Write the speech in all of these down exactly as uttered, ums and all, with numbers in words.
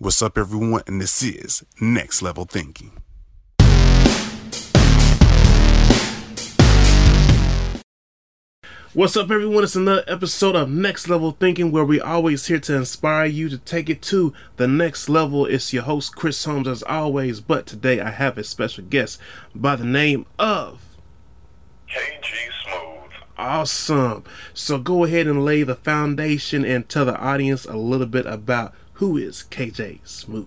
What's up, everyone? And this is Next Level Thinking. What's up, everyone? It's another episode of Next Level Thinking, where we always here to inspire you to take it to the next level. It's your host, Chris Holmes, as always, but today I have a special guest by the name of K G Smooth. Awesome. So go ahead and lay the foundation and tell the audience a little bit about who is K J Smooth.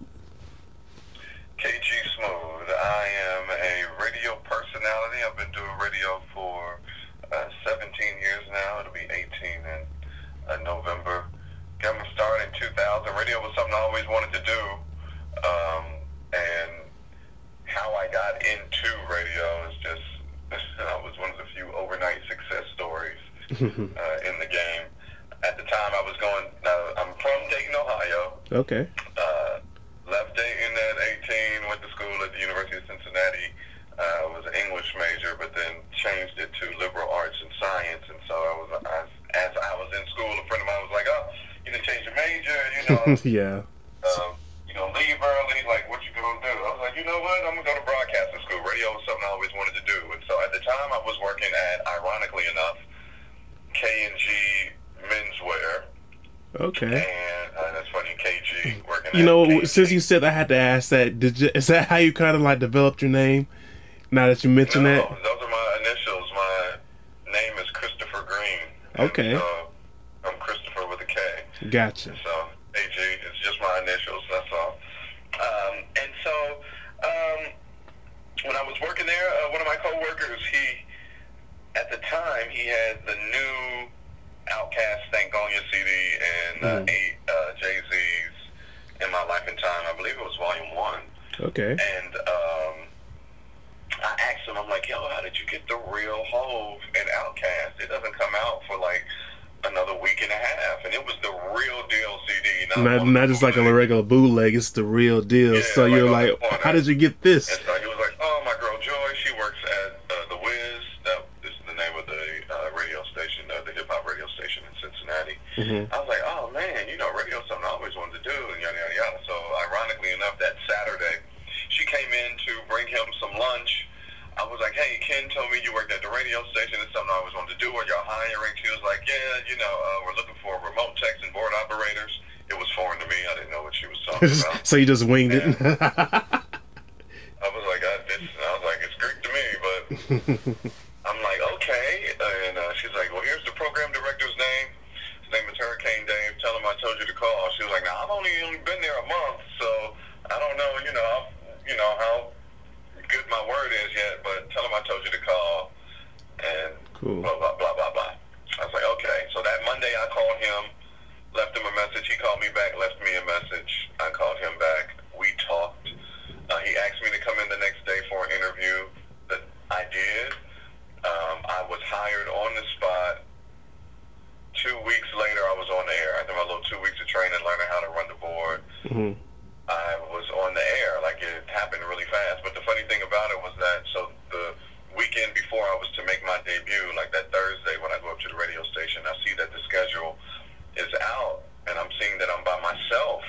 K G Smooth. I am a radio personality. I've been doing radio for uh, seventeen years now. It'll be eighteen in uh, November. Got my start in two thousand. Radio was something I always wanted to do. Um, and how I got into radio is just, I was one of the few overnight success stories uh, in the game. At the time, I was going, uh, I'm from Dayton, Ohio. Okay. Uh, left Dayton at eighteen, went to school at the University of Cincinnati. I uh, was an English major, but then changed it to liberal arts and science. And so I was, I, as I was in school, a friend of mine was like, "Oh, you didn't change your major, you know? yeah. Um, you know, leave early. Like, what you gonna do?" I was like, "You know what? I'm gonna go to broadcasting school. Radio was something I always wanted to do." And so at the time, I was working at, ironically enough, K and G Menswear. Okay. And uh, that's funny, K G working. You know, at K G. since you said I had to ask that, did you, is that how you kind of like developed your name? Now that you mention no, that, those are my initials. My name is Christopher Green. Okay. And so I'm Christopher with a K. Gotcha. So A G is just my initials. That's all. Um, and so um, when I was working there, uh, one of my coworkers, he at the time he had the new Outkast Thank On Your C D and uh, Mm. eight uh, Jay-Z's In My Life and Time. I believe it was volume one. Okay. And um, I asked him, I'm like, "Yo, how did you get the real Hove and Outkast? It doesn't come out for like another week and a half." And it was the real deal C D. Not one not of just the like a bootlegs. regular bootleg. It's the real deal. Yeah, so like you're on like, the corner. how did you get this? And so he was like, "Oh, my girl Joy, she works at uh, The Wiz. That this is the name of the uh, radio station, uh, the hip hop radio station in Cincinnati." Mm-hmm. I was like, "Oh man, you know, radio is something I always wanted to do," and yada yada yada. So ironically enough, that Saturday, she came in to bring him some lunch. I was like, "Hey, Ken told me you worked at the radio station. It's something I always wanted to do. Are y'all hiring?" She was like, "Yeah, you know, uh, we're looking for remote techs and board operators." It was foreign to me. I didn't know what she was talking about. So you just winged Yeah. it. I was like, I, this, I was like, it's Greek to me, but I'm like, okay. And uh, she's like, "Well, here's the program director's name. His name is Hurricane Dave. Tell him I told you to call." She was like, "Now, I've only only been there a month, so I don't know, you know, you know how good my word is yet, but tell him I told you to call." And Cool. blah, blah, blah, blah, blah. I was like, okay. So that Monday I called him, left him a message. He called me back, left me a message. I called him back. We talked. Uh, he asked me to come in the next day for an interview. That I did. Um, I was hired on the spot. Two weeks later, I was on the air. I did my little two weeks of training, learning how to run the board. Mm-hmm. I was on the air. Like, it happened really fast. But the funny thing about it was that, so the weekend before I was to make my debut, like that Thursday when I go up to the radio station, I see that the schedule is out, and I'm seeing that I'm by myself.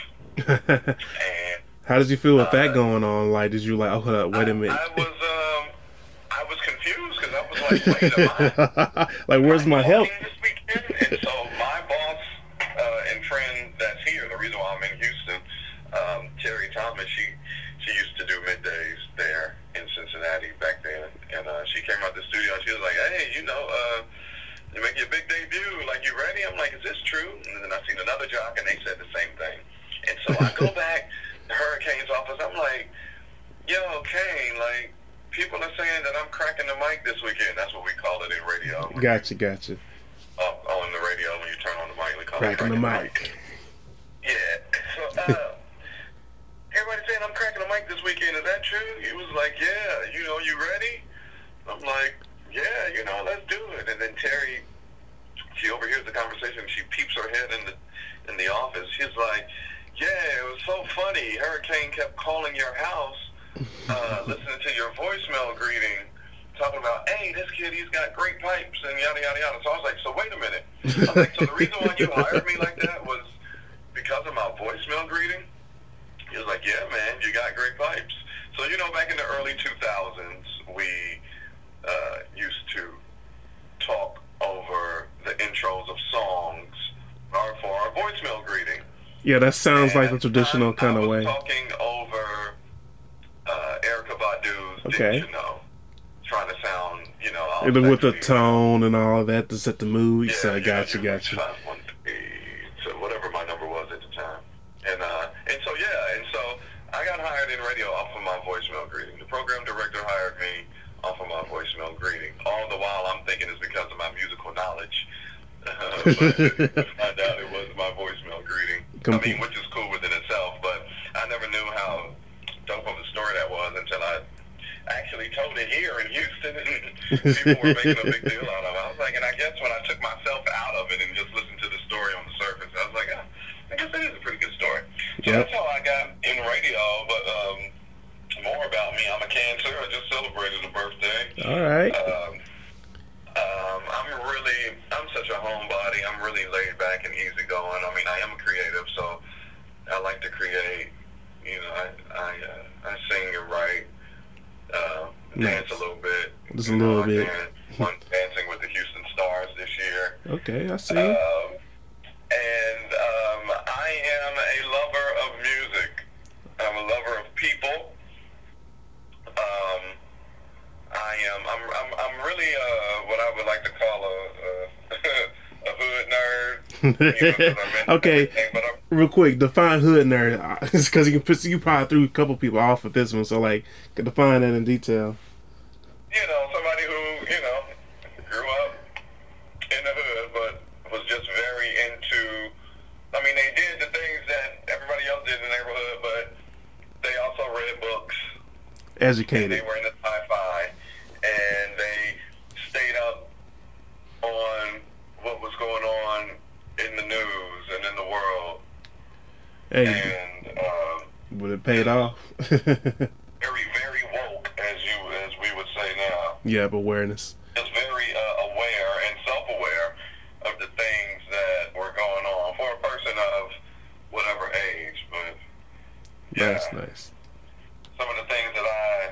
And How did you feel with uh, that going on? Like, did you like, oh, hold up, wait a minute. I, I was, um, I was confused because I was like, wait a minute. Like, where's my help? This weekend? And so my boss uh, and friend that's here, the reason why I'm in Houston, um, Terry Thomas, she she used to do middays there in Cincinnati back then, and uh, she came out the studio and she was like, "Hey, you know, uh, you make your big debut. Like, you ready?" I'm like, "Is this true?" And then I seen another jock, and they said the same thing. And so I go back to Hurricane's office. I'm like, "Yo, Kane, like, people are saying that I'm cracking the mic this weekend." That's what we call it in radio. Gotcha, gotcha. Uh, on the radio, when you turn on the mic, we call Cracking it the cracking mic. Yeah. So, uh, everybody saying I'm cracking the mic this weekend. Is that true? He was like, "Yeah, you know, you ready?" I'm like, "Yeah, you know, let's do it." And then Terry, she overhears the conversation. She peeps her head in the in the office. She's like, "Yeah, it was so funny. Hurricane kept calling your house, uh, listening to your voicemail greeting, talking about, hey, this kid, he's got great pipes and yada, yada, yada." So I was like, "So wait a minute." I was like, "So the reason why you hired me like that was because of my voicemail greeting?" like, yeah, man, you got great pipes. So, you know, back in the early two thousands, we uh, used to talk over the intros of songs or for our voicemail greeting. Yeah, that sounds and like the traditional kind of way. I was talking over uh, Erykah Badu's Okay. Didn't You Know? Trying to sound, you know, all And with the sexy. tone and all that to set the mood. Yeah, so I you got know, you, got you. five, one, three, so whatever my number was at the time. And uh, and so, yeah, and so I got hired in radio off of my voicemail greeting. The program director hired me off of my voicemail greeting. All the while I'm thinking it's because of my musical knowledge. Uh, but I found out it was my voicemail greeting. I mean, which is cool within itself, but I never knew how dope of a story that was until I actually told it here in Houston, and people were making a big deal out of it. I was like, and I guess when I took myself out of it and just listened to the story on the surface, I was like, oh, I guess it is a pretty good story. So Yep. that's how I got in radio, but um, more about me. I'm a Cancer. I just celebrated a birthday. All right. Um, um, I'm really, I'm such a homebody. I'm really laid back and easygoing. I mean, I am a creative, so I like to create. You know, I I, uh, I sing and write, uh, Nice. dance a little bit. Just a You know, little I bit. dance- I'm dancing with the Houston Stars this year. Okay, I see. Um, and um, I am a lover of music. I'm a lover of people. Um, I am. I'm. I'm. I'm really uh, what I would like to call a a, a hood nerd. You know, 'cause I'm into Okay. everything, but I'm, Real quick, define hood nerd. It's because you can put you probably threw a couple people off with this one, so like, can define that in detail. you know, somebody who you know grew up in the hood, but was just very into. I mean, they did the things that everybody else did in the neighborhood, but they also read books. And Educated. they were in the sci-fi, and they stayed up on what was going on in the news and in the world. Hey, And um, would it paid off? very, very woke, as you as we would say now. Yeah, but awareness. Just very uh, aware and self-aware of the things that were going on for a person of whatever age. But yeah, That's nice. some of the things that I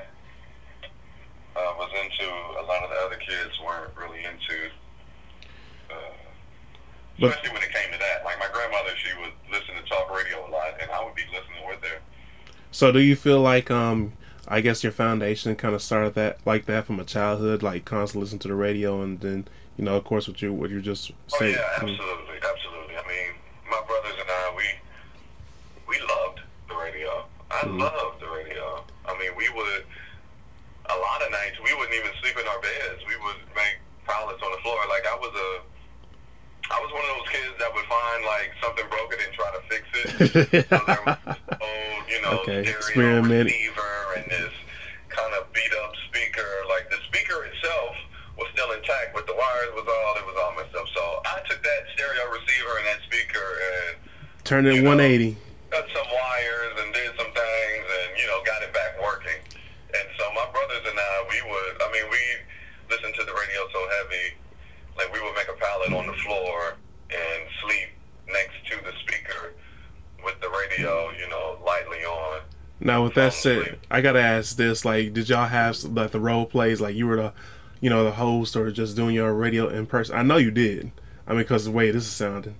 uh, was into, a lot of the other kids weren't really into. Uh, But- especially when it came to that. Like my grandmother, she would listen to talk radio a lot, and I would be listening with her. So, do you feel like um, I guess your foundation kind of started that like that from a childhood, like constantly listening to the radio, and then you know, of course, what you what you just Oh say. yeah, absolutely, absolutely. I mean, my brothers and I, we we loved the radio. I Mhm. loved the radio. I mean, we would a lot of nights we wouldn't even sleep in our beds. We would make pilots on the floor. Like I was a, I was one of those kids that would find like something broken and try to fix it. So there was this old, you know, Okay, stereo experiment. receiver and this kind of beat up speaker. Like the speaker itself was still intact, but the wires was all it was all messed up. So I took that stereo receiver and that speaker and Turned it you know, one eighty. cut some wires and did some things and you know got it back working. And so my brothers and I, we would, I mean, we listened to the radio so heavy, like we would make a pallet on the floor and sleep next to the speaker with the radio, you know, lightly on. Now, with that said, I gotta ask this: like, did y'all have like the role plays, like you were the, you know, the host, or just doing your radio in person? I know you did. I mean, because the way this is sounding.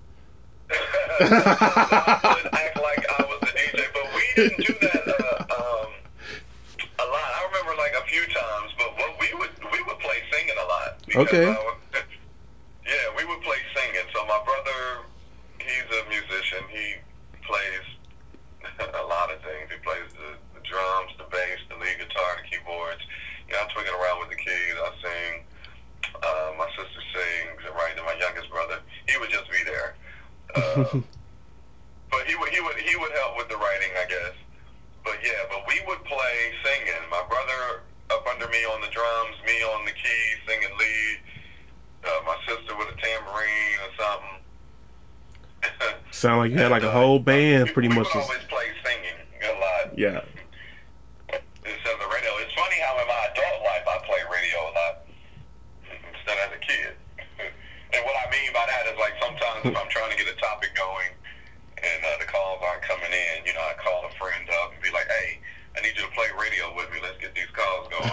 I would act like I was the D J, but we didn't do that uh, um, a lot. I remember like a few times, but what we would we would play singing a lot. because, Okay. uh, yeah, we would play singing. So my brother, he's a musician. He plays a lot of things. He plays the, the drums, the bass, the lead guitar, the keyboards. You know, I'm twigging around with the keys. I sing. Uh, my sister sings, and right, and my youngest brother, he would just be there. Uh, but he would he would he would help with the writing, I guess. But yeah, but we would play singing. My brother up under me on the drums, me on the keys, singing lead. Uh, my sister with a tambourine or something. Sound like you had like a And, uh, whole band, we, pretty we much. would Just, always play singing a lot yeah. instead of the radio. It's funny how in my adult life I play radio a lot instead of as a kid. And what I mean by that is like sometimes if I'm trying to get a topic going and uh, the calls aren't coming in, you know, I call a friend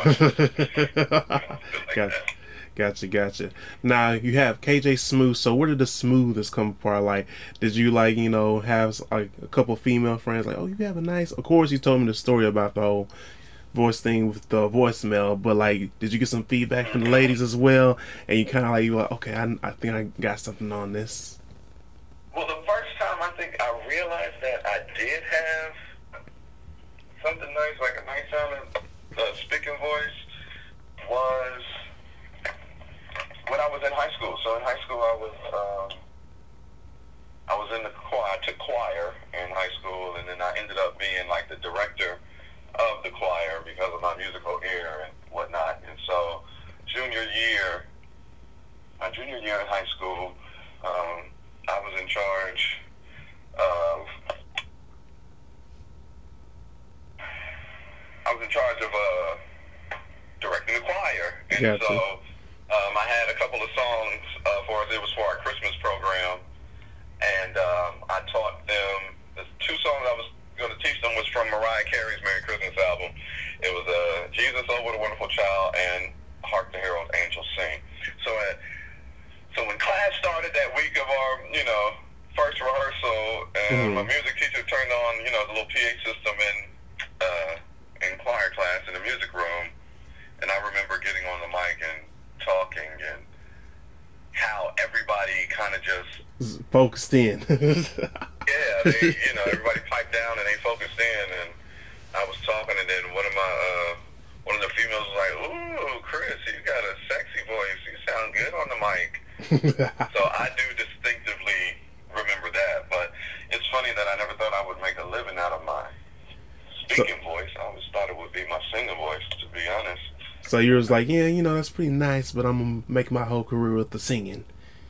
like Gotcha. that. Gotcha, gotcha. Now you have K J Smooth. So where did the smoothest come apart? Like, did you like you know have like a couple female friends? Like, oh, you have a nice. Of course, you told me the story about the whole voice thing with the voicemail. But like, did you get some feedback from the ladies as well? And you kind of like you were like, okay, I, I think I got something on this. Well, the first time I think I realized that I did have something nice, like a nice sounding uh, speaking voice, was when I was in high school. So in high school, I was um, I was in the choir, I took choir in high school, and then I ended up being like the director of the choir because of my musical ear and whatnot. And so junior year, my junior year in high school, um, I was in charge of I was in charge of uh, directing the choir, and Gotcha. so um, I had a couple of songs uh, for us. It was for our Christmas program, and um, I taught them the two songs I was going to teach them was from Mariah Carey's Merry Christmas album. It was uh, Jesus, Oh What a Wonderful Child, and Hark the Herald Angels Sing. So at so when class started that week of our you know first rehearsal, and Mhm. my music teacher turned on you know the little P A system in uh, in choir class in the music room, and I remember getting on the mic and talking, and how everybody kind of just Focused in. yeah, they, you know, everybody piped down and they focused in, and I was talking, and then one of my uh, one of the females was like, "Ooh, Chris, you got a sexy voice. You sound good on the mic." So I do distinctively remember that, but it's funny that I never thought I would make a living out of my speaking so, voice. I always thought it would be my singing voice, to be honest. So you was like, yeah, you know, that's pretty nice, but I'm gonna make my whole career with the singing.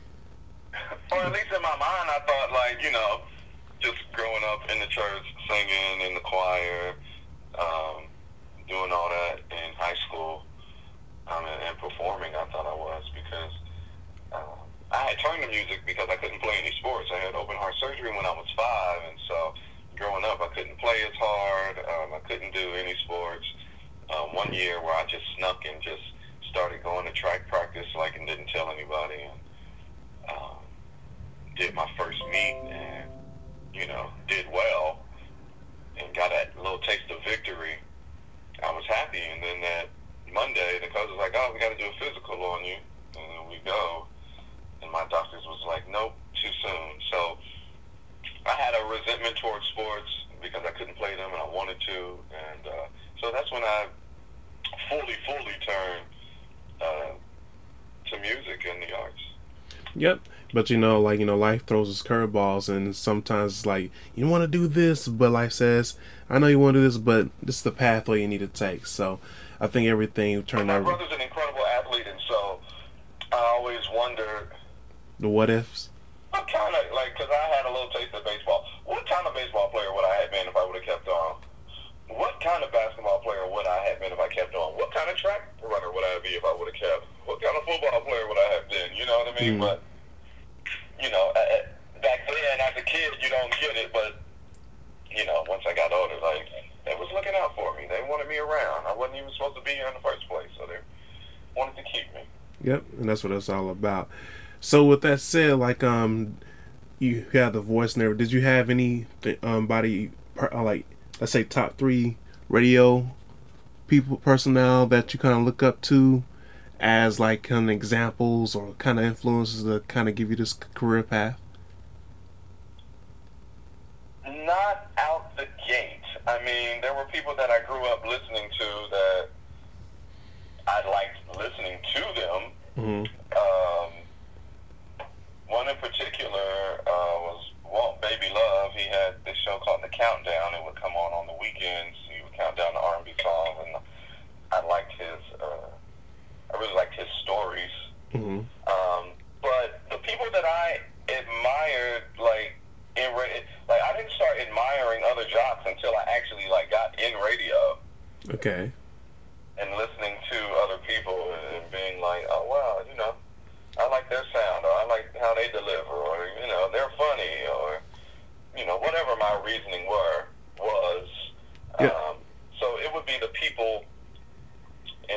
Or at least in my mind, I thought, like, you know, just growing up in the church, singing in the choir, um, doing all that in high school, um, and, and performing, I thought I was, because uh, I had turned to music because I couldn't play any sports. I had open heart surgery when I was five, and so growing up, I couldn't play as hard. Um, I couldn't do any sports. Um, one year where I just snuck and just started going to track practice, like, and didn't tell anybody, and um, did my first meet, and you know, did well, and got that little taste of victory. I was happy, and then that Monday, the coach was like, "Oh, we got to do a physical on you," and then we go, and my doctors was like, "Nope, too soon." So I had a resentment towards sports because I couldn't play them, and I wanted to, and uh, so that's when I fully, fully turned uh, to music and the arts. Yep. But you know, like, you know, life throws us curveballs, and sometimes it's like, you want to do this, but life says, I know you want to do this, but this is the pathway you need to take. So I think everything turned out. My brother's an incredible athlete, and so I always wondered the what ifs. What kind of, like, because I had a little taste of baseball. What kind of baseball player would I have been if I would have kept on? What kind of basketball player would I have been if I kept on? What kind of track runner would I be if I would have kept? What kind of football player would I have been? You know what I mean? Mm. But, you know, uh, back then as a kid, you don't get it. But, you know, once I got older, like, they was looking out for me. They wanted me around. I wasn't even supposed to be here in the first place. So they wanted to keep me. Yep, and that's what it's all about. So with that said, like, um, you had the voice and everything. Did you have any um body uh, like, let's say, top three radio people, personnel that you kind of look up to as like kind of examples or kind of influences that kind of give you this career path? Not out the gate. I mean, there were people that I grew up listening to that I liked listening to them. Mm-hmm. Um, one in particular uh, was Walt Baby Love. He had this show called The Countdown. It would come on on the weekends. He would count down the R and B songs, and I liked his. Uh, I really liked his stories. Mm-hmm. Um, but the people that I admired, like in ra- like I didn't start admiring other jocks until I actually like got in radio. Okay. And listening to other people and being like, oh wow, you know, I like their sound, or I like how they deliver, or you know, they're funny, or you know, whatever my reasoning were was. Yeah. Um, so it would be the people in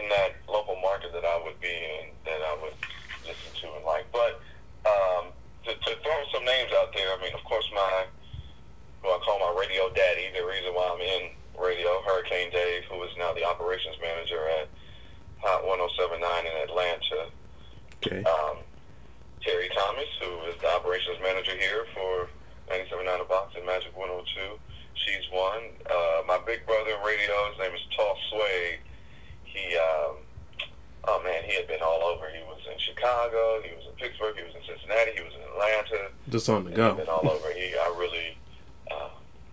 operations manager at Hot one oh seven point nine in Atlanta. Okay. Um, Terry Thomas, who is the operations manager here for ninety-seven point nine The Box and Magic one oh two. She's one. Uh, my big brother in radio, his name is Tall Sway. He, um, oh man, he had been all over. He was in Chicago, he was in Pittsburgh, he was in Cincinnati, he was in Atlanta. Just on the He'd go. been all over. He, I really, uh,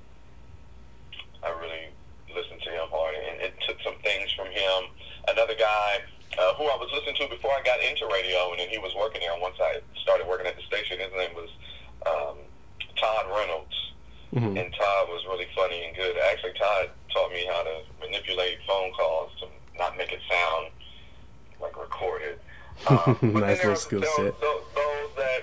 I really listened to him hard, and it took some things from him. Another guy uh, who I was listening to before I got into radio, and then he was working there. Once I started working at the station, his name was um, Todd Reynolds. Mm-hmm. And Todd was really funny and good. Actually, Todd taught me how to manipulate phone calls to not make it sound like recorded. Um, but nice then little skill there set. were those, those that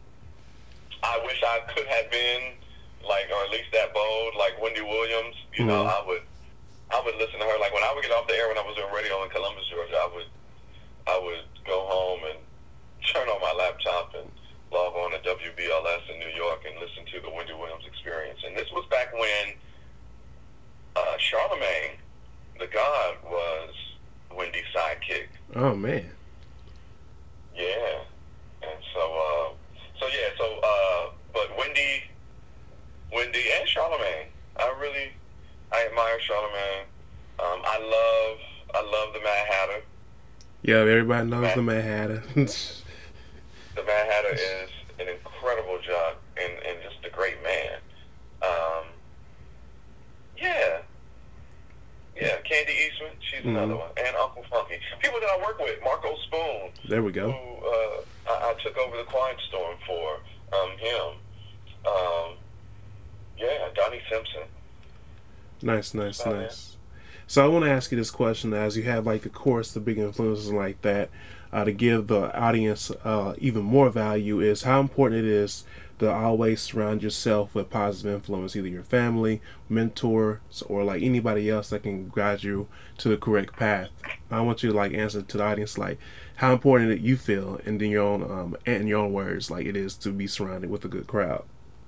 I wish I could have been, like, or at least that bold, like Wendy Williams. You Mm-hmm. know, I would, I would listen to her. Like when I would get off the air when I was doing radio in Columbus, Georgia, I would, I would go home and turn on my laptop and log on to W B L S in New York and listen to the Wendy Williams Experience. And this was back when uh, Charlemagne, the God, was Wendy's sidekick. Oh man. Yeah. And so, uh, so yeah, so, uh, but Wendy, Wendy and Charlemagne, I really, I admire Charlemagne. Um, I love, I love the Mad Hatter. Yeah, everybody knows Mad- the Mad Hatter. The Mad Hatter is an incredible job and, and just a great man. Um, yeah. Yeah, Candy Eastman, she's Mm-hmm. another one. And Uncle Funky. People that I work with, Marco Spoon, There we who go. uh, I, I took over the Quiet Storm for, um, him. Um, yeah, Donnie Simpson. Nice, nice, Oh, nice. So I want to ask you this question: as you have, like, of course, the big influences like that, uh, to give the audience uh, even more value, is how important it is to always surround yourself with positive influence, either your family, mentors, or like anybody else that can guide you to the correct path. I want you to like answer to the audience like how important it you feel, and in your own um, in your own words, like it is to be surrounded with a good crowd.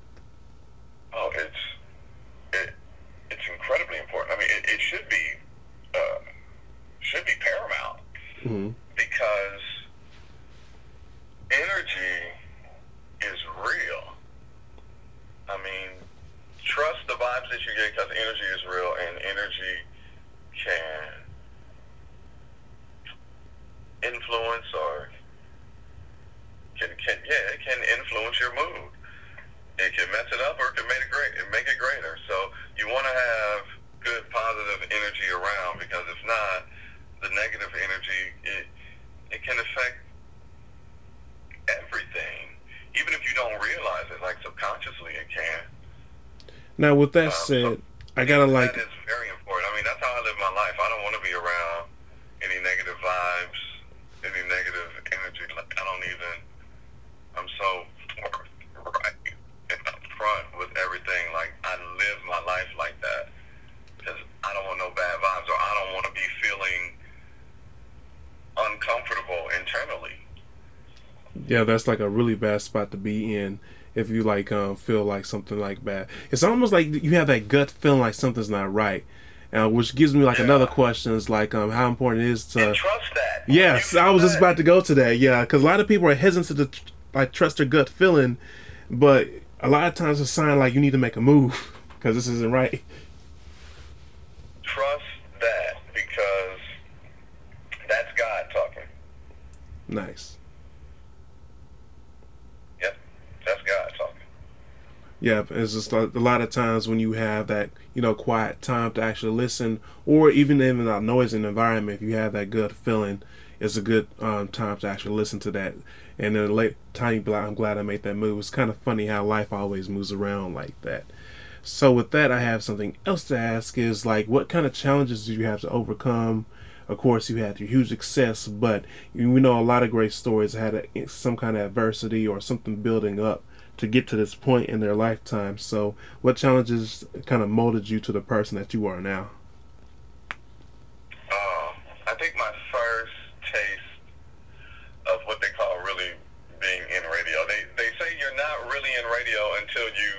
Oh, it's it, it's incredibly important. I mean, it, it should be uh, should be paramount Mm-hmm. because energy is real. I mean, trust the vibes that you get because energy is real, and energy can influence or can can yeah, it can influence your mood. It can mess it up or it can make it great and make it greater. So you want to have good positive energy around, because if not, the negative energy it it can affect everything. Even if you don't realize it, like subconsciously it can. Now, with that Um, said, so I gotta like. that is very important. I mean, that's how I live my life. I don't want to be around any negative vibes, any negative energy. Like I don't even. I'm so right and up front with everything. Like I live my life like that because I don't want no bad vibes, or I don't want to be feeling uncomfortable internally. Yeah, that's like a really bad spot to be in if you like um, feel like something like bad. It's almost like you have that gut feeling like something's not right, uh, which gives me like Yeah. another question is like um, how important it is to. And trust that. Yes, You I was just that. about to go to that. Yeah, because a lot of people are hesitant to tr- like trust their gut feeling, but a lot of times it's a sign like you need to make a move because this isn't right. Trust that, because that's God talking. Nice. Yep, that's God talking. Yeah, it's just a, a lot of times when you have that, you know, quiet time to actually listen, or even in a noisy environment, if you have that good feeling, it's a good um, time to actually listen to that. And then late time, you be like, I'm glad I made that move. It's kind of funny how life always moves around like that. So with that, I have something else to ask is like, what kind of challenges do you have to overcome? Of course, you had your huge success, but we know a lot of great stories had a, some kind of adversity or something building up to get to this point in their lifetime. So what challenges kind of molded you to the person that you are now? Um, I think my first taste of what they call really being in radio. They they say you're not really in radio until you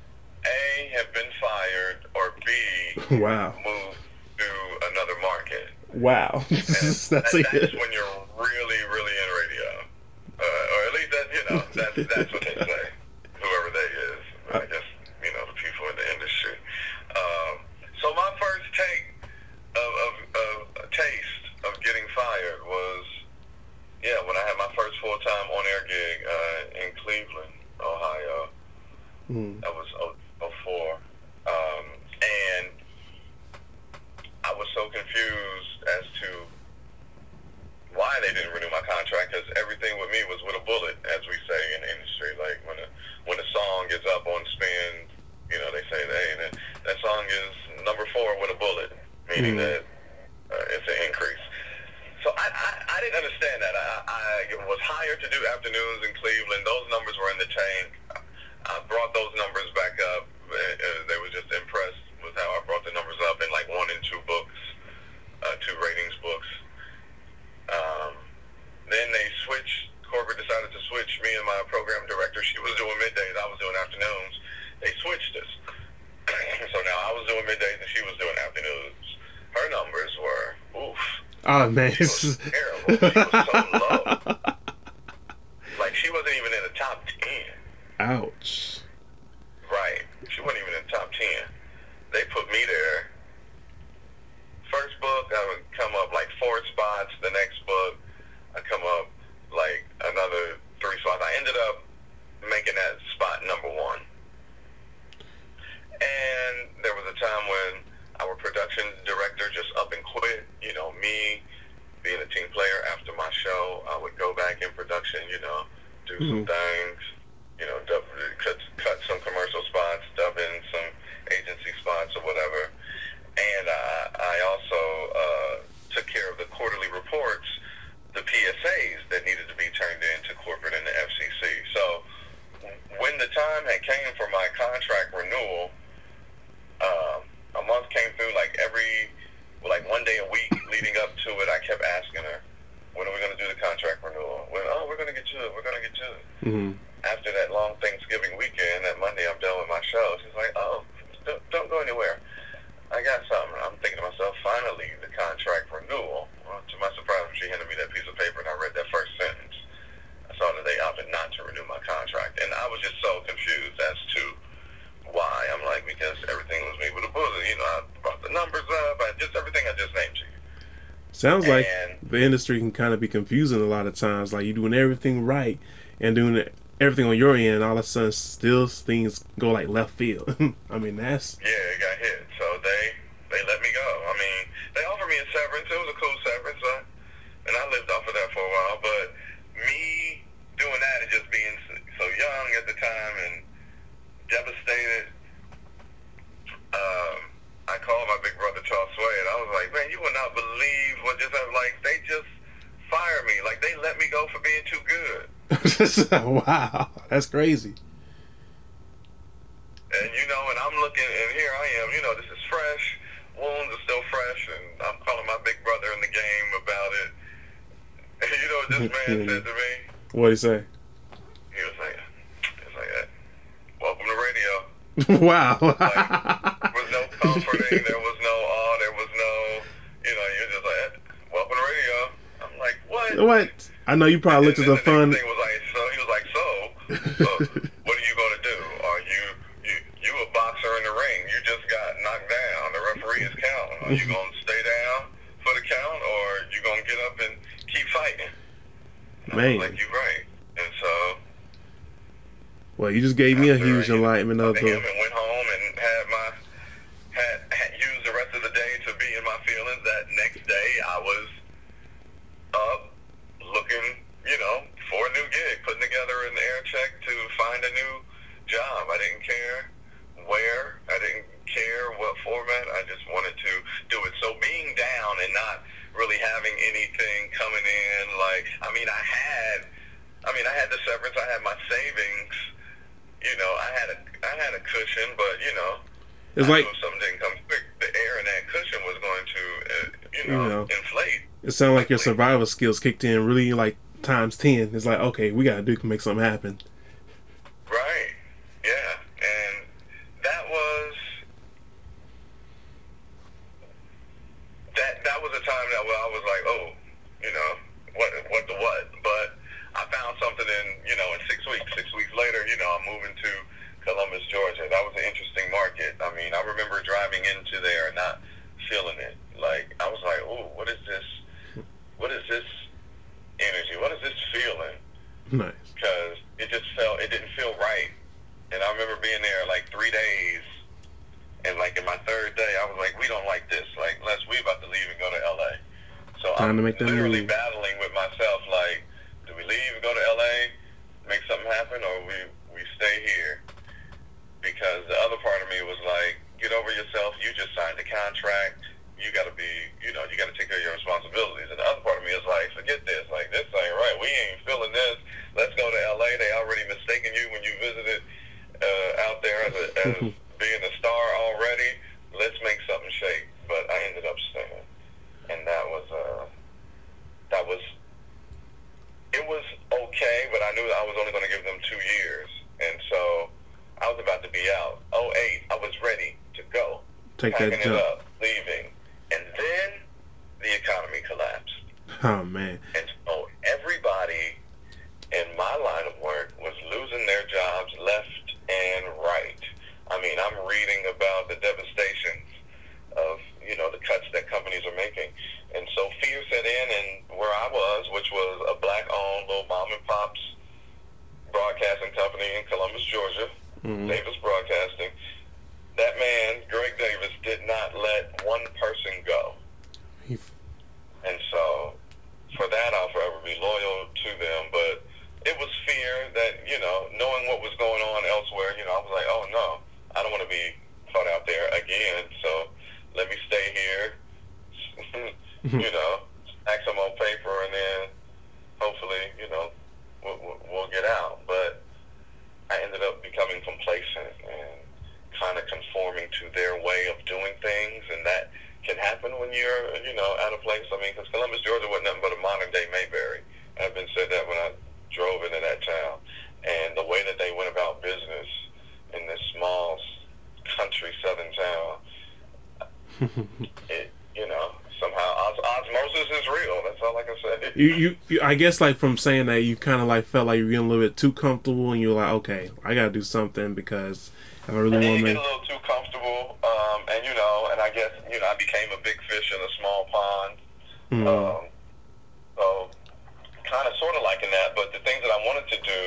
A, have been fired, or B, Wow. move to another market. Wow. And That's that, a that's when you're really, really in radio. Uh, or at least that, you know, that's, that's what they say. Whoever they is. I guess, you know, the people in the industry. Um, so my first take of, of, of a taste of getting fired was, yeah, when I had my first full-time on-air gig uh, in Cleveland, Ohio. Mm. That was oh four. Um, and I was so confused as to why they didn't renew my contract, because everything with me was with a bullet, as we say in the industry. Like when a, when a song is up on spin, you know, they say, hey, that, that song is number four with a bullet, meaning mm. that uh, it's an increase. So I, I, I didn't understand that. I, I was hired to do afternoons in Cleveland. Those numbers were in the tank. I brought those numbers back up. They were just impressed with how I brought the numbers up in like one and two books, uh, two ratings books. Um, then they switched. Corporate decided to switch me and my program director. She was doing middays. I was doing afternoons. They switched us. So now I was doing middays and she was doing afternoons. Her numbers were oof. Oh man, she was terrible. She was so low. Like she wasn't even in the top ten. Ouch. Right. She wasn't even in the top ten. They put me there. First book, I would come up like four spots. The next book, I come up like another three spots. I ended up making that spot number one. And there was a time when our production director just up and quit. You know, me being a team player after my show, I would go back in production, you know, do mm-hmm. some things, you know, dub, cut, cut some commercial spots, dub in some agency spots or whatever. And uh, I also uh, took care of the quarterly reports, the P S As that needed to be turned in to corporate and the F C C. So when the time had came for my contract renewal, um, a month came through, like every, like one day a week leading up to it, I kept asking her, when are we going to do the contract renewal? When, oh, we're going to get to it. We're going to get to it. Mm-hmm. After that long Thanksgiving weekend, that Monday I'm done with my show. She's like, oh, don't, don't go anywhere. I got something. I'm thinking to myself, finally, the contract renewal. Well, to my surprise, when she handed me that piece of paper and I read that first sentence, I saw that they opted not to renew my contract. And I was just so confused as to why. I'm like, because everything was made with a bullet. You know, I brought the numbers up. I just everything I just named to you. Sounds and, like the industry can kind of be confusing a lot of times. Like you're doing everything right and doing everything on your end, all of a sudden still things go like left field. I mean, that's... Yeah, it got hit. So they they let me go. I mean, they offered me a severance. It was a cool severance. Uh, and I lived off of that for a while. But me doing that and just being so young at the time and devastated, um, I called my big brother Charles Sway and I was like, man, you will not believe what just happened. Like, they just fired me. Like, they let me go for being too good. Wow, that's crazy. And you know, and I'm looking, and here I am, you know, this is fresh, wounds are still fresh, and I'm calling my big brother in the game about it. And you know what this man said to me? What'd he say? He was like, he was like, welcome to radio. Wow. Like, there was no comforting, there was no awe, there was no, you know, you're just like, welcome to radio. I'm like, what? What? I know you probably looked at the, the fun. Thing was like, so he was like, so, so what are you going to do? Are you, you you a boxer in the ring? You just got knocked down. The referee is counting. Are you going to stay down for the count, or you going to get up and keep fighting? And Man, I was like, you're right. And so, well, you just gave me a huge enlightenment of the. And went home and had my had, had used the rest of the day to be in my feelings. That next day, I was up. Looking, you know, for a new gig, putting together an air check to find a new job. I didn't care where, I didn't care what format, I just wanted to do it. So being down and not really having anything coming in, like, I mean, I had, I mean, I had the severance, I had my savings, you know, I had a, I had a cushion, but, you know, it's I like knew if something didn't come quick, the air in that cushion was going to, uh, you know, you know, inflate. It sounded like your survival skills kicked in really like times ten. It's like, okay, we gotta do to make something happen. Right. Yeah. And that was that that was a time that coming into there, not feeling it. Like, I was like, ooh, what is this? What is this energy? What is this feeling? Nice. Because it just felt, it didn't feel right. And I remember being there like three days, and like in my third day, I was like, we don't like this. Like, Les, we about to leave and go to L A. So Time I'm to make that literally move. battling with myself, like, do we leave and go to L A, make something happen, or we, we stay here? Because the other part of me was like, get over yourself. You just signed a contract. You got to be, you know, you got to take care of your responsibilities. And the other part of me is like, forget this. Like, this ain't right. We ain't feeling this. Let's go to L A. They already mistaken you when you visited uh, out there as, a, as being a star already. Let's make something shake. But I ended up staying. And that was, uh, that was, it was okay, but I knew that I was only going to give them two years. And so I was about to be out. oh eight, I was ready to go. Take Packing that it jump. up, leaving. And then the economy collapsed. Oh, man. And so everybody in my line of work was losing their jobs left and right. I mean, I'm reading about the devastations of, you know, the cuts that companies are making. And so fear set in, and where I was, which was a black-owned little mom-and-pops broadcasting company in Columbus, Georgia, Mm-hmm. Davis Broadcasting, that man, Greg Davis, did not let one person go. He, And so, for that, I'll forever be loyal to them. But it was fear that, you know, knowing what was going on elsewhere, you know, I was like, oh, no, I don't want to be caught out there again. So, let me stay here, you know, stack some more paper, and then hopefully, you know, we'll, we'll get out. But I ended up becoming complacent and kind of conforming to their way of doing things, and that can happen when you're, you know, out of place. I mean, because Columbus, Georgia wasn't nothing but a modern-day Mayberry. I've been said that when I drove into that town. And the way that they went about business in this small country southern town, it, you know, somehow os- osmosis is real. That's all I can say. you, you, you, I guess, like, from saying that, you kind of, like, felt like you were getting a little bit too comfortable, and you were like, okay, I got to do something because if I really And then want you to get make... a little too comfortable, um, and, you know, and I guess, you know, I became a big fish in a small pond. Mm-hmm. Um, so, kind of sort of liking that, but the things that I wanted to do,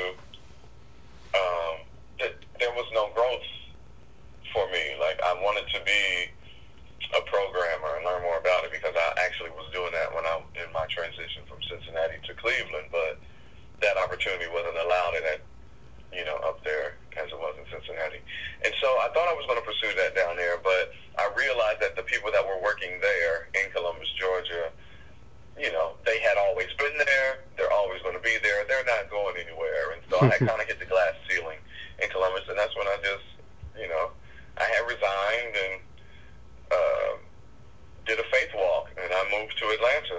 um, that there was no growth for me. Like, I wanted to be a programmer and learn more about it, because I actually was doing that when I in my transition from Cincinnati to Cleveland, but that opportunity wasn't allowed in that, you know, up there as it was in Cincinnati. And so I thought I was going to pursue that down there, but I realized that the people that were working there in Columbus, Georgia, you know, they had always been there. They're always going to be there. They're not going anywhere. And so I had kind of hit the glass ceiling in Columbus, and that's when I just, you know, I had resigned and uh, did a faith walk, and I moved to Atlanta.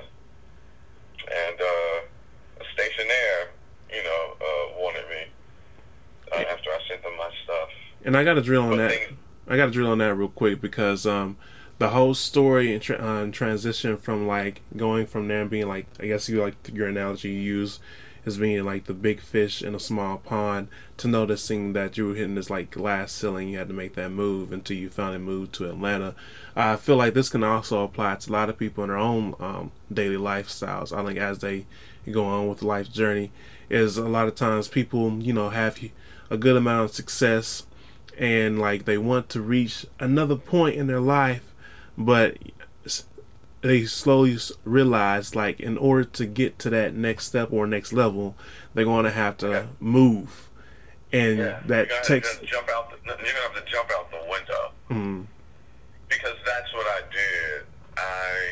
And uh, a station there, you know, uh, wanted me uh, after I sent them my stuff. And I got to drill on But that. things- I got to drill on that real quick, because um, the whole story and tra- uh, transition from, like, going from there and being, like, I guess you like your analogy you use as being like the big fish in a small pond, to noticing that you were hitting this, like, glass ceiling. You had to make that move until you finally moved to Atlanta. I feel like this can also apply to a lot of people in their own um, daily lifestyles. I think as they go on with life's journey, is a lot of times people, you know, have a good amount of success, and, like, they want to reach another point in their life, but they slowly realize, like, in order to get to that next step or next level, they're going to have to Yeah. move, and Yeah, that you're gonna takes. just jump out. The, you're gonna have to jump out the window, Mm, because that's what I did. I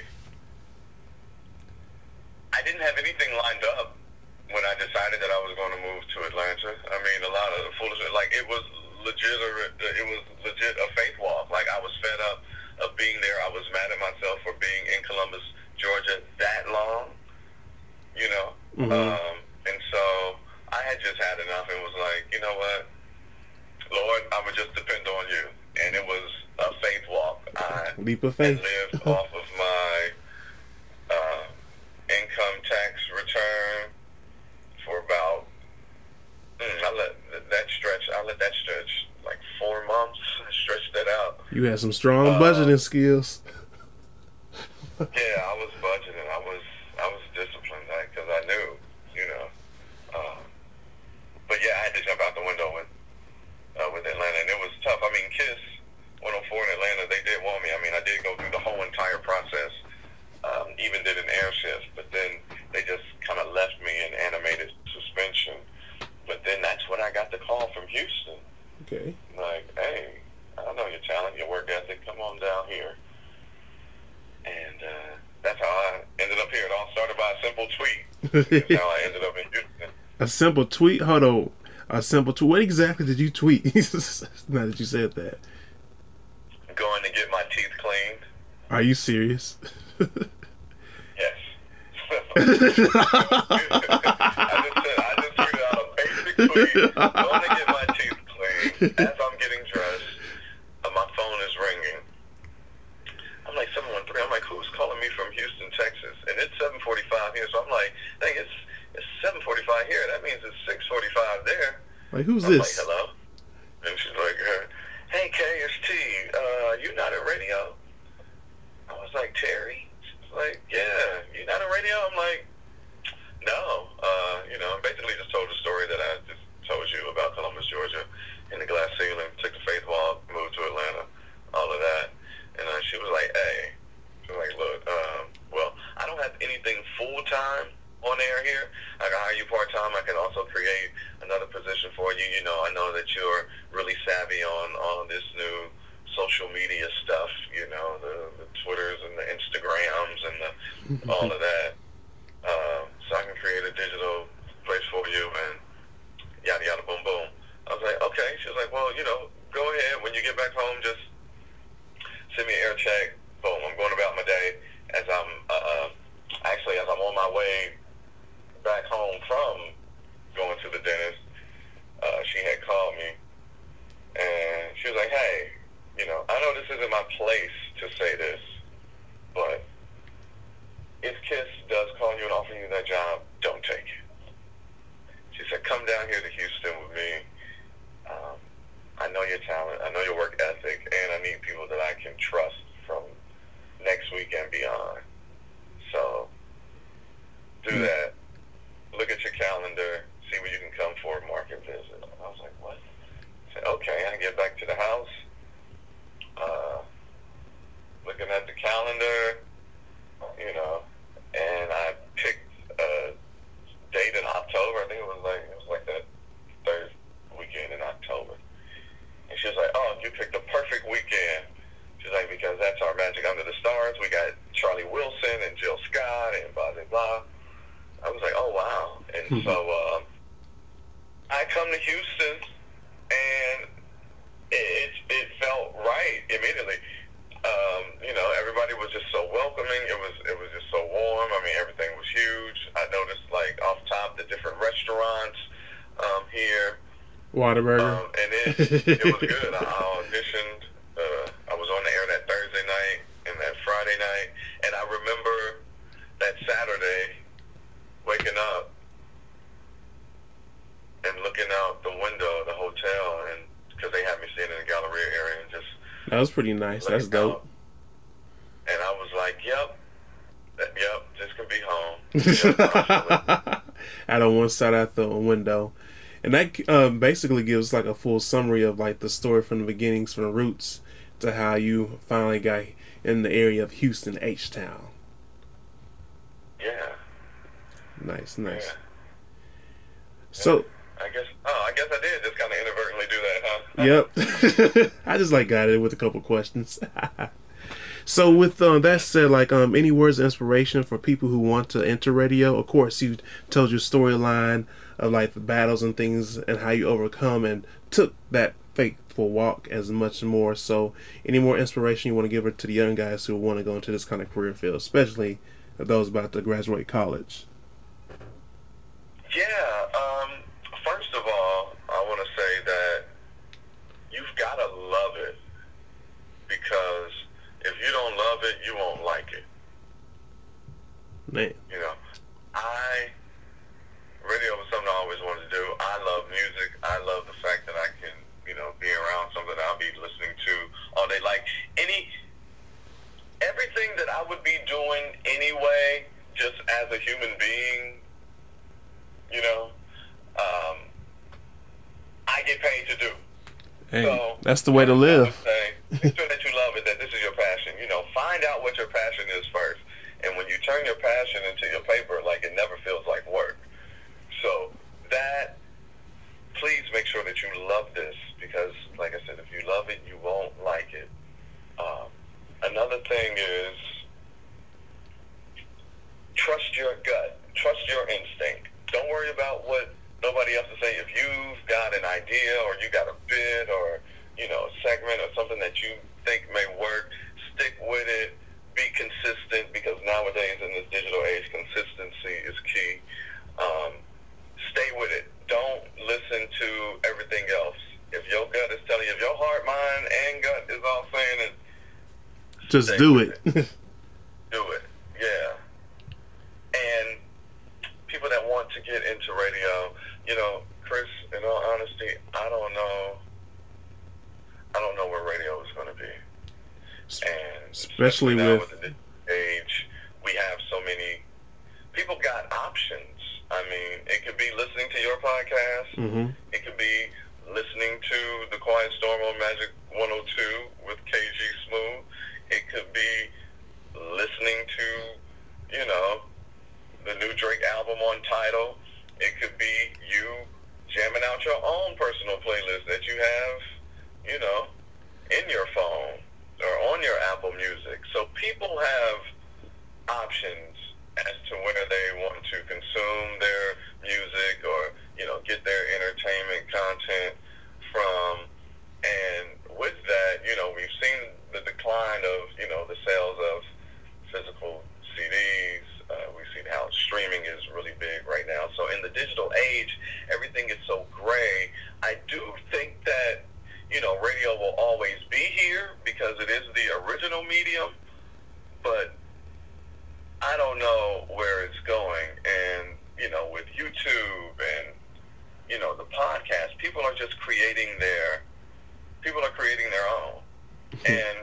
I didn't have anything lined up when I decided that I was going to move to Atlanta. I mean, a lot of foolishness. Like, it was legit. It was legit a faith walk. Like, I was fed up of being there. I was mad at myself for being in Columbus, Georgia that long. You know. Mhm. Um, and so I had just had enough and was like, you know what, Lord, I would just depend on you. And it was a faith walk. I leap of had faith. lived off of my uh, income tax return for about, mm, I let that stretch, I let that stretch like four months. I stretched that out. You You had some strong Uh, budgeting skills. Yeah, I was budgeting. I was I was disciplined because I knew, you know. Um, but yeah, I had to jump out the window with uh, with Atlanta, and it was tough. I mean, Kiss one oh four in Atlanta, they did want me. I mean, I did go through the whole entire process, um, even did an air shift, but then they just kind of left me in animated suspension. But then that's when I got the call from Houston. Okay. Like, hey, I know your talent, your work ethic. Come on down here. And uh, that's how I ended up here. It all started by a simple tweet. That's how I ended up in Houston. A simple tweet? Hold on. A simple tweet. What exactly did you tweet? Now that you said that. Going to get my teeth cleaned. Are you serious? Yes. I just said, I just tweeted out a basic tweet. Going to get my teeth cleaned. As I'm getting dressed, uh, my phone is ringing. I'm like seven one three. I'm like, who's calling me from Houston, Texas? And it's seven forty-five here. So I'm like, dang, it's it's seven forty-five here. That means it's six forty-five there. Like, who's I'm this? like, hello? And she's like, uh, hey, K S T, uh, you not at radio? I was like, Terry? She's like, yeah, you not at radio? I'm like, no. Uh, you know, I basically just told the story that I just told you about Columbus, Georgia, in the glass ceiling, took the faith walk, moved to Atlanta, all of that. And uh, she was like, hey, she was like, look, um, well, I don't have anything full-time on air here. I can hire you part-time. I can also create another position for you. You know, I know that you're really savvy on all this new social media stuff, you know, the, the Twitters and the Instagrams and the, all of that. Um, so I can create a digital place for you and yada, yada, boom, boom. I was like, okay. She was like, well, you know, go ahead. When you get back home, just send me an air check. Boom, I'm going about my day. As I'm, uh, actually, as I'm on my way back home from going to the dentist, uh, she had called me, and she was like, hey, you know, I know this isn't my place to say this, but if Kiss does call you and offer you that job, don't take it. She said, come down here to Houston with me. Um, I know your talent, I know your work ethic, and I need people that I can trust from next week and beyond. So, do that. Look at your calendar, see when you can come for a market visit. I was like, what? I said, okay. I get back to the house, uh, looking at the calendar, you know, and I picked a date in October. I think it was like, it was like that third weekend in October. And she was like, oh, you picked the perfect weekend. She's like, because that's our Magic Under the Stars. We got Charlie Wilson and Jill Scott and blah, blah, blah. I was like, oh, wow. And mm-hmm. so um, I come to Houston, and it, it felt right immediately. Um, you know, everybody was just so welcoming. It was it was just so warm. I mean, everything was huge. I noticed, like, off top, the different restaurants um, here. Whataburger. Um, and it, it was good. I auditioned. Uh, I was on the air that Thursday night and that Friday night. And I remember that Saturday waking up and looking out the window of the hotel, and because they had me sitting in the Galleria area and just... That was pretty nice. That's dope. Out. And I was like, yep, yep, this could be home. Yep, out on one side out the window. And that uh, basically gives like a full summary of like the story from the beginnings, from the roots to how you finally got in the area of Houston, H-Town. Yeah. Nice, nice. Yeah. So... I guess, oh, I guess I did just kind of inadvertently do that, huh? Yep. I just like got it with a couple questions. So with uh, that said, like um, any words of inspiration for people who want to enter radio? Of course, you told your storyline of like the battles and things and how you overcome and took that faithful walk as much more. So any more inspiration you want to give it to the young guys who want to go into this kind of career field, especially those about to graduate college? Yeah. Um, first of all, I want to say that you've got to love it, because if you don't love it, you won't like it. Man. You know, I, radio was something I always wanted to do. I love music. I love the fact that I can, you know, be around something I'll be listening to all day. Like, I would be doing anyway, just as a human being, you know, um, I get paid to do. Hey, so that's the way to live. I would say, make sure that you love it, that this is your passion. You know, find out what your passion is first. And when you turn your passion into your paper, like, it never feels like work. So that, please make sure that you love this, because, like I said, if you love it, you won't like it. Um, another thing is, trust your gut. Trust your instinct. Don't worry about what nobody else is saying. If you've got an idea, or you got a bit, or, you know, a segment, or something that you think may work, stick with it. Be consistent, because nowadays in this digital age, consistency is key. Um, stay with it. Don't listen to everything else. If your gut is telling you, if your heart, mind, and gut is all saying it, just do it. it. Do it. Yeah. And people that want to get into radio, you know, Chris, in all honesty, I don't know. I don't know where radio is going to be. And especially, especially now with, with the age, we have so many people got options. I mean, it could be listening to your podcast. Mm-hmm. It could be listening to The Quiet Storm on Magic one oh two with K G Smooth. It could be listening to, you know, the new Drake album on Tidal. It could be you jamming out your own personal playlist that you have, you know, in your phone or on your Apple Music. So people have options as to where they want to consume their music, or, you know, get their entertainment content from. And with that, you know, we've seen the decline of, you know, the sales of physical C Ds. Uh, we've seen how streaming is really big right now. So in the digital age, everything is so gray. I do think that, you know, radio will always be here because it is the original medium, but I don't know where it's going. And, you know, with YouTube and, you know, the podcast, people are just creating their, people are creating their own. And,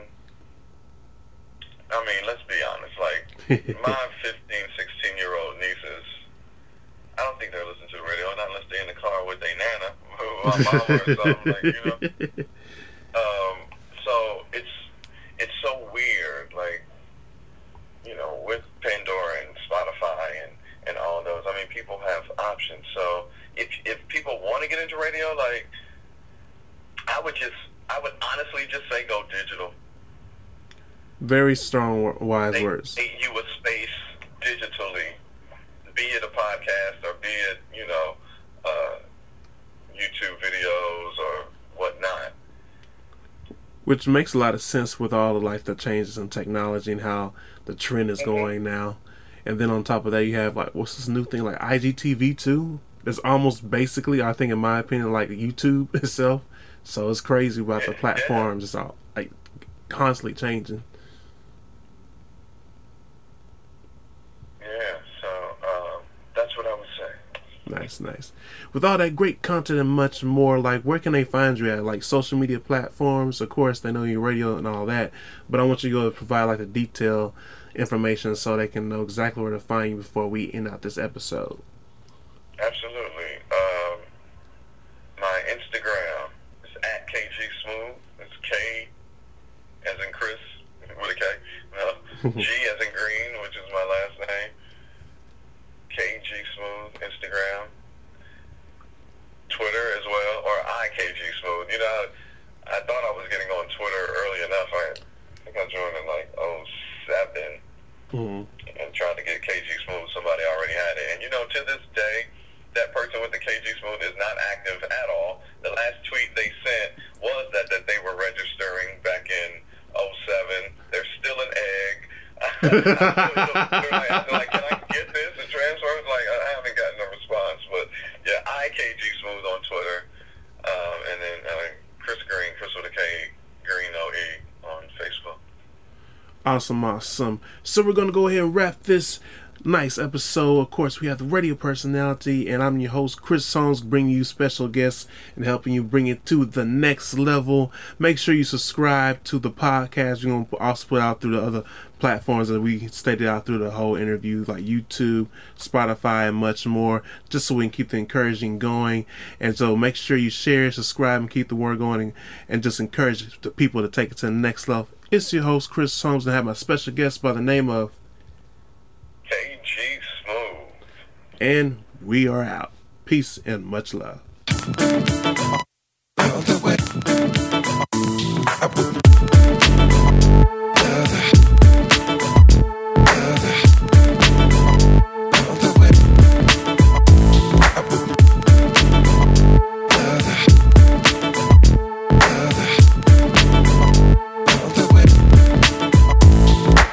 I mean, let's be honest, like, my fifteen, sixteen-year-old nieces, I don't think they're listening to the radio, not unless they're in the car with their nana, my mom or something, like, you know. Um, so it's it's so weird, like, you know, with Pandora and Spotify and, and all those. I mean, people have options. So if if people want to get into radio, like, I would just, I would honestly just say go digital. Very strong, wise they, words. They, you a space digitally, be it a podcast or be it, you know, uh, YouTube videos or whatnot. Which makes a lot of sense with all the like the changes in technology and how the trend is mm-hmm. going now. And then on top of that, you have like, what's this new thing, like I G T V too? It's almost basically, I think in my opinion, like YouTube itself. So it's crazy about the platforms. It's all like constantly changing. Yeah, so um, that's what I would say. Nice, nice. With all that great content and much more, like, where can they find you at? Like social media platforms, of course, they know your radio and all that, but I want you to go provide like the detailed information so they can know exactly where to find you before we end out this episode. Absolutely. Um, my Instagram is at K G Smooth. It's K as in Chris with a K. No, G as in Green, which is my last name. K G Smooth, Instagram, Twitter as well, or I K G Smooth. You know, I thought I was getting on Twitter early enough. I think I joined in like oh seven mm-hmm. and tried to get K G Smooth. Somebody already had it. And, you know, to this day, that person with the K G Smooth is not active at all. The last tweet they sent was that, that they were registering back in oh seven. They're still an egg. I was like, can I get this and transfer it? Like, I haven't gotten a response, but yeah, I K G Smooth on Twitter, um, and then uh, Chris Green, Chris with a K, Green O E on Facebook. Awesome, awesome. So we're gonna go ahead and wrap this nice episode. Of course, we have the radio personality, and I'm your host, Chris Holmes, bringing you special guests and helping you bring it to the next level. Make sure you subscribe to the podcast. We're going to also put out through the other platforms that we stated out through the whole interview, like YouTube, Spotify, and much more, just so we can keep the encouraging going. And so make sure you share, subscribe, and keep the word going, and, and just encourage the people to take it to the next level. It's your host, Chris Holmes, and I have my special guest by the name of K G Smooth. And we are out. Peace and much love.